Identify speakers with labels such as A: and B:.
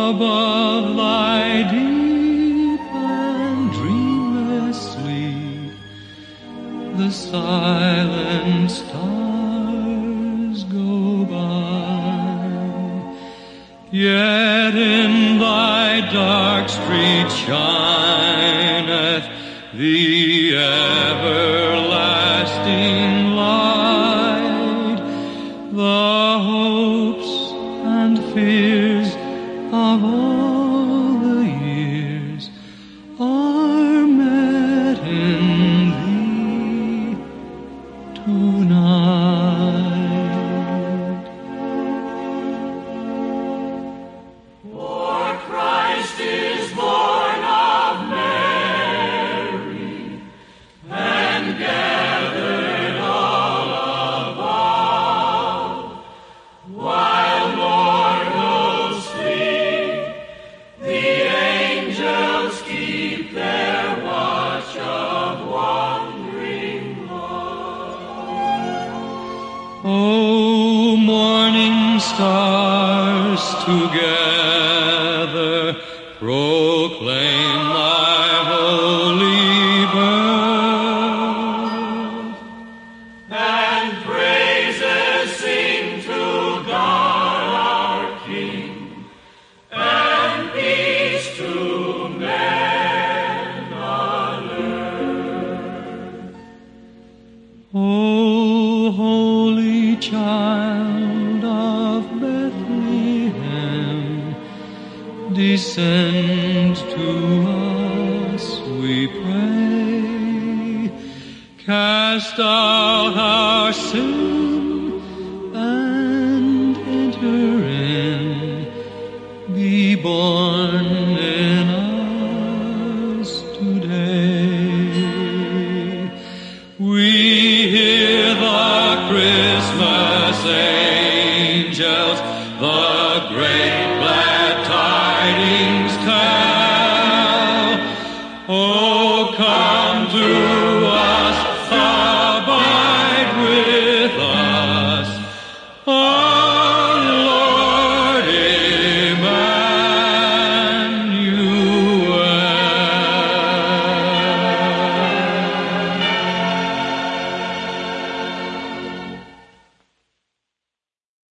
A: above lie deep and dreamless sleep, the silent stars go by. Yet in thy dark street shineth the everlasting light. The hopes and fears of all the years are met in thee tonight.
B: For Christ is born of Mary, and gathered all above, while mortals sleep, the angels keep their watch of wandering love.
A: O morning stars together proclaim thy holy birth,
B: And praises sing to God our King, and peace to men on earth.
A: O holy child of Bethlehem, descend to us, we pray. Cast out our sin and enter in. Be born in us today. We hear the Christmas angels